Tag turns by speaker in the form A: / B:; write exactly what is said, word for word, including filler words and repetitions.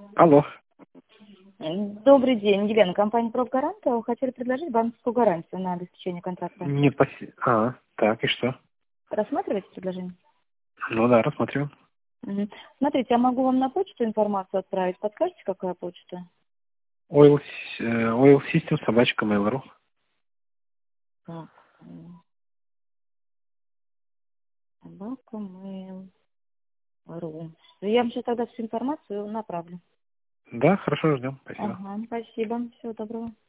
A: Алло.
B: Добрый день, Елена, компания «Профгарант». Вы хотели предложить банковскую гарантию на обеспечение контракта.
A: Нет, спасибо. А, так, и что?
B: Рассматриваете предложение?
A: Ну да, рассмотрю.
B: Мгм. Смотрите, я могу вам на почту информацию отправить. Подскажете, какая почта?
A: Oil, с- э, Oil System, собачка, Mail.ru.
B: Так, м, собака, mail точка ру. Я вам сейчас тогда всю информацию направлю.
A: Да, хорошо, ждем. Спасибо.
B: Ага, спасибо. Всего доброго.